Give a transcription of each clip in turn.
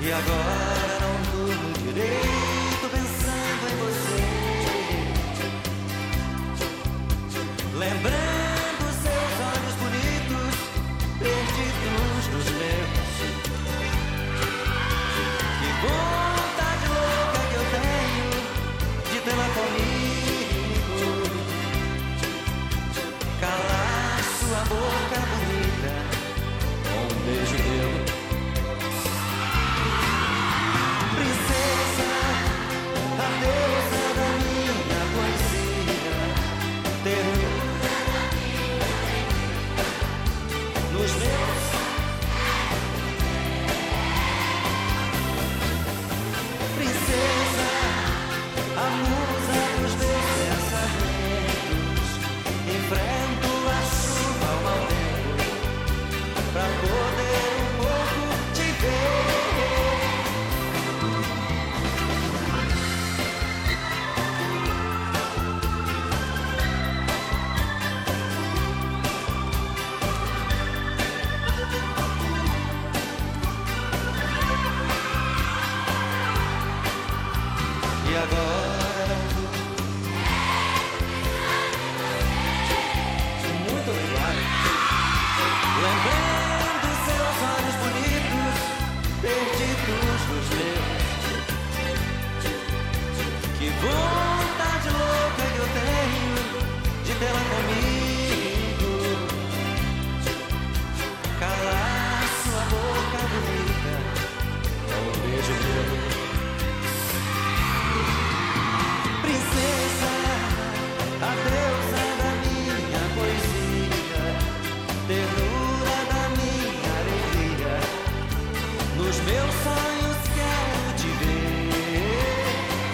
E agora não durmo direito pensando em você, lembrando seus olhos bonitos perdidos nos meus. Que vontade louca que eu tenho de tê-la comigo, calar sua boca bonita com um beijo meu. Princesa, a deusa da minha poesia, ternura nos meus. Princesa, a musa dos meus pensamentos, enfrento a chuva ao mau tempo pra poder um pouco te ver. E agora, muito obrigado. Lembrando seus olhos bonitos perdidos nos meus. Que vontade louca que eu tenho de tê-la comigo, calar sua boca bonita com um beijo meu. Princesa, a deusa da minha poesia, ternura da minha alegria, nos meus sonhos quero te ver.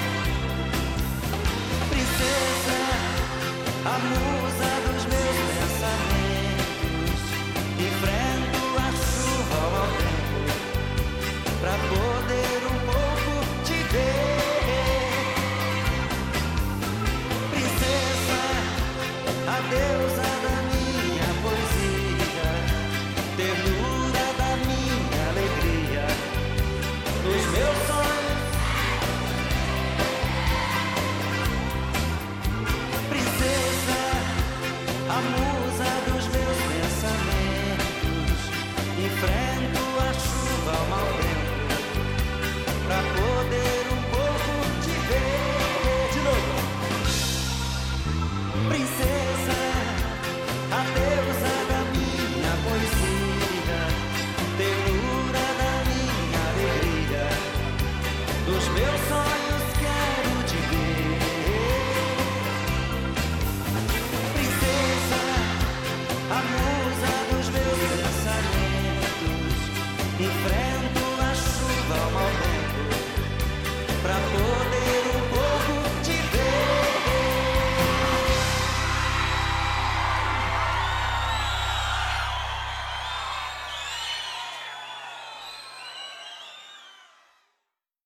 Princesa, a musa dos meus pensamentos, enfrento a chuva ao mau tempo pra poder um pouco te ver. A deusa da minha poesia, ternura da minha alegria, nos meus sonhos. Princesa, a musa dos meus pensamentos, enfrento a chuva ao mau tempo pra poder um pouco te ver. De novo. Princesa, a deusa da minha poesia, ternura da minha alegria, dos meus sonhos quero te ver. Princesa, a musa dos meus pensamentos,